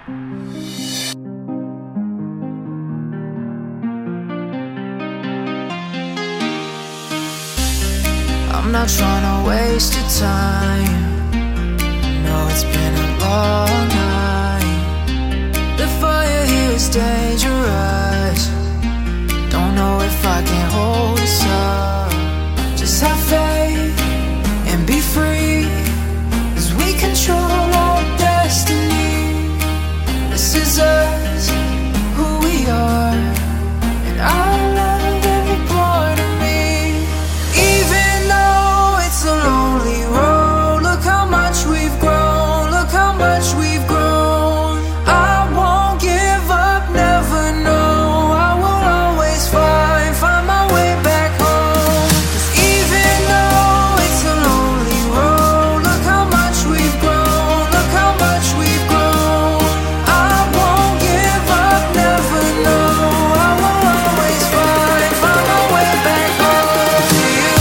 I'm not trying to waste your time. No, it's been a long night. The fire here is dangerous. Don't know if I can hold us up. Just have faith and be free, 'cause we control our destiny. This is us, who we are, and I love every part of me. Even though it's a lonely road, look how much we've grown, look how much we've grown. I won't give up, never know, I will always find my way back home. 'Cause even though it's a lonely road, look how much we've grown, look how much we've grown. I won't give up, never know, I will always find my way back home to you.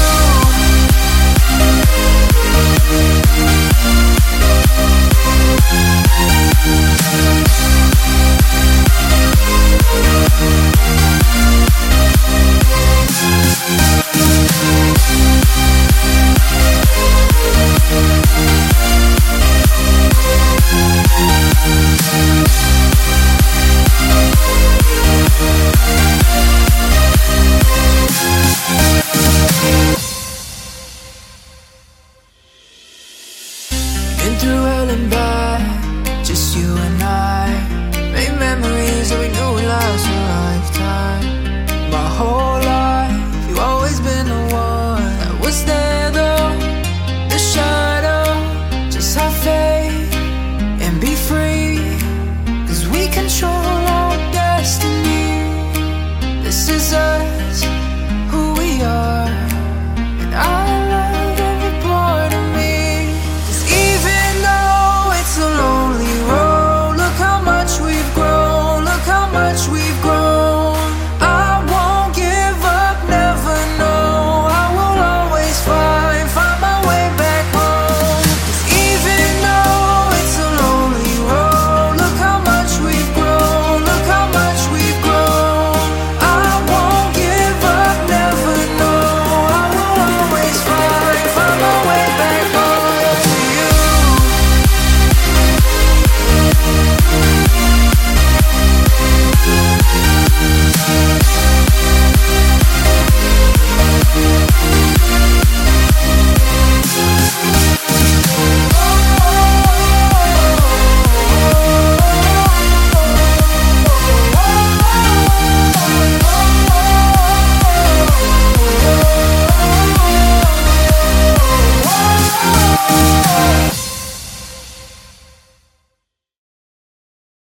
Been through hell and back,